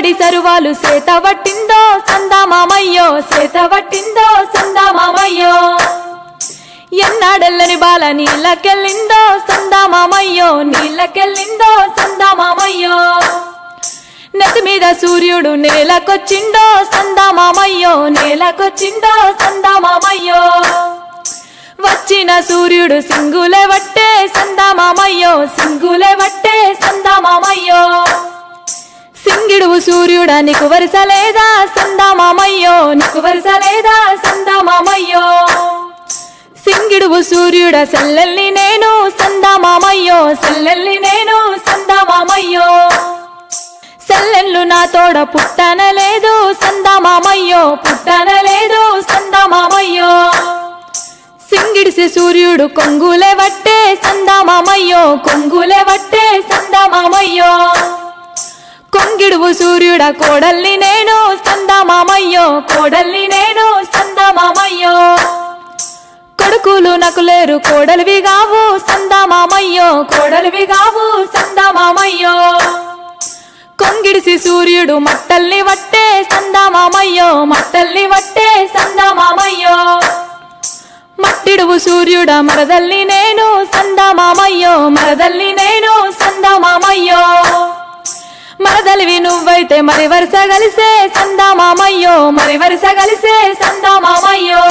సందడి సరువాలు సేత పట్టిందో సందామామయ్యో సేత పట్టిందో సందామామయ్యో ఎన్నాడెల్లని బాల నీళ్ళకెళ్ళిందో సందామామయ్యో నీళ్ళకెళ్ళిందో సందామామయ్యో నెత్తి మీద సూర్యుడు నేలకొచ్చిందో సందామామయ్యో నేలకొచ్చిందో సందామామయ్యో వచ్చిన సూర్యుడు సింగులే వట్టే సందామామయ్యో సింగులే వట్టే సందామామయ్యో సింగిడువు సూర్యుడా నీకు వరుసలేదా సందామామయ్యో నీకు వరుసలేదా సందామామయ్యో సింగిడువు సూర్యుడా సెల్లెల్ని నేను సందామామయ్యో సెల్లెల్ని నేను సందామామయ్యో సెల్లెళ్ళు నా తోడ పుట్టనలేదు సందామామయ్యో పుట్టనలేదు సందామామయ్యో సింగిడిసి సూర్యుడు కొంగులే వట్టే సందామామయ్యో కొంగులే వట్టే సందామామయ్యో కొంగిడువు సూర్యుడా కోడల్ని నేను సందామామయ్యో కోడల్ని నేను సందామామయ్యో కొడుకులు నాకు లేరు కోడలివి గావు సందామామయ్యో కోడలివి గావు సందామామయ్యో కొంగిడిసి సూర్యుడు మట్టల్ని వట్టే సందామామయ్యో మట్టల్ని వట్టే సందామామయ్యో మట్టిడువు సూర్యుడా మరదల్ని నేను సందామామయ్యో మరదల్ని నేను సందామామయ్యో మరదలివి నువ్వైతే మరి వరుస కలిసే సందామామయ్యో మరి వరుస కలిసే సందామామయ్యో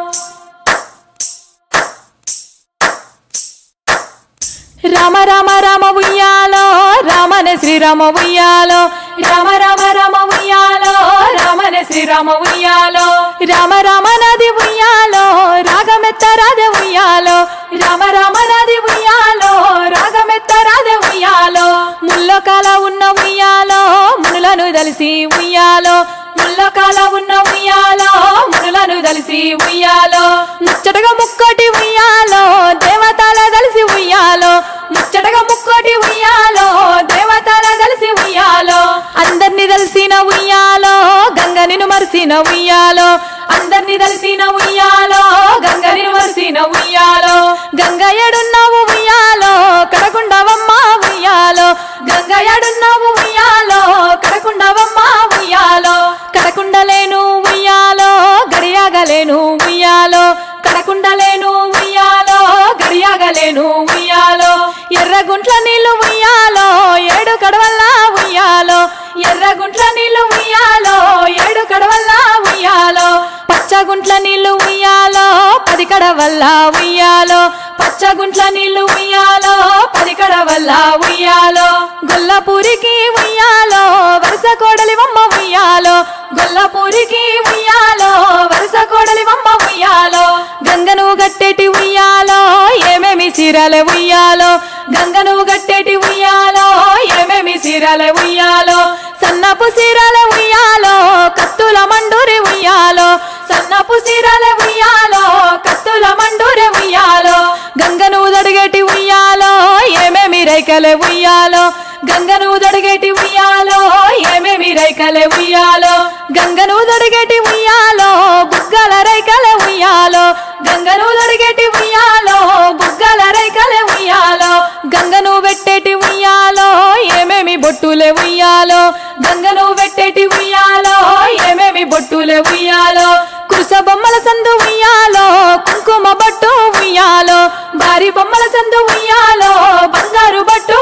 రామ రామ రామ ఉయ్యాలో రామనే శ్రీరామ ఉయ్యాలో రామ రామ రామ ఉయ్యాలో రామనే శ్రీరామ ఉయ్యాలో రామ రామ నది ఉయ్యాలో రాగమెత్తరాదే ఉయ్యాలో రామ రామ నది ఉయ్యాలో రాగమెత్తరాదే ఉయ్యాలో ముల్లోకాల ఉన్న ఉయ్యాలో మునులను దలిసి ఉయ్యాలో ముల్లోకాల ఉన్న ఉయ్యాలో మునులను దలిసి ఉయ్యాలో ముచ్చటగా ముక్కోటి ఉయ్యాలో దేవతల దలిసి ఉయ్యాలో ముచ్చటగా ముక్కోటి ఉయ్యాలో దేవతల దలిసి ఉయ్యాలో అందర్ని దలిసిన ఉయ్యాలో గంగ నిన్ను మరిసిన ఉయ్యాలో అందర్ని దలిసిన ఉయ్యాలో గంగ నిన్ను మరిసిన ఉయ్యాలో గంగ ఎడున్నావు ఉయ్యాలో కడకుండవమ్మ ఉయ్యాలో గంగ ఎడున్నావు ఉయ్యాలో కడకుండవమ్మ ఉయ్యాలో కడకుండలేను ఉయ్యాలో గడియాగలేను ఉయ్యాలో కడకుండలేను ఉయ్యాలో గడియాగలేను ఉయ్యాలో ఎర్రగుంట్ల నీళ్లు ఉయ్యాలో ఏడు కడవల్లా ఉయ్యాలో ఎర్రగుంట్ల నీళ్లు ఉయ్యాలో ఏడు కడవల్లా ఉయ్యాలో పచ్చగుంట్ల నీళ్లు ఉయ్యాలో 10 కడవల్లా ఉయ్యాలో పచ్చగుంట్ల నీళ్లు ఉయ్యాలో 10 కడవల్లా ఉయ్యాలో గొల్లపూరికి ఉయ్యాలో వరుస కోడలివమ్మ ఉయ్యాలో గొల్లపూరికి ఉయ్యాలో వరుస కోడలివమ్మ ఉయ్యాలో గంగను గట్టేటి ఉయ్యాలో ఏమేమి చీరలే ఉయ్యాలో గంగను గట్టేటి ఉయ్యాలో ఏమేమి చీరలే ఉయ్యాలో సన్నపు చీరలే ఉయ్యాలో కత్తుల మండూరి ఉయ్యాలో సన్నపు చీరలే ఉయ్యాలో కత్తుల మండూరి ఉయ్యాలో గంగను దడిగేటి ఉయ్యాలో ఏమేమి రైకలే ఉయ్యాలో గంగను దడిగేటి ఉయ్యాలో ఏమేమి రైకలే ఉయ్యాలో గంగను దడిగేటి ఉయ్యాలో బుగ్గల రైకలే ఉయ్యాలో గంగను దడిగేటి ఉయ్యాలో బుగ్గల రైకలే ఉయ్యాలో గంగను పెట్టేటి ఉయ్యాలో ఏమేమి బొట్టులే ఉయ్యాలో గంగను పెట్టేటి ఉయ్యాలో ఏమేమి బొట్టులే ఉయ్యాలో కురుస బొమ్మల సందు ఉయ్యాలో కుంకుమ బొట్టు ఉయ్యాలో భారీ బొమ్మల సందు ఉయ్యాలో బంగారు బొట్టు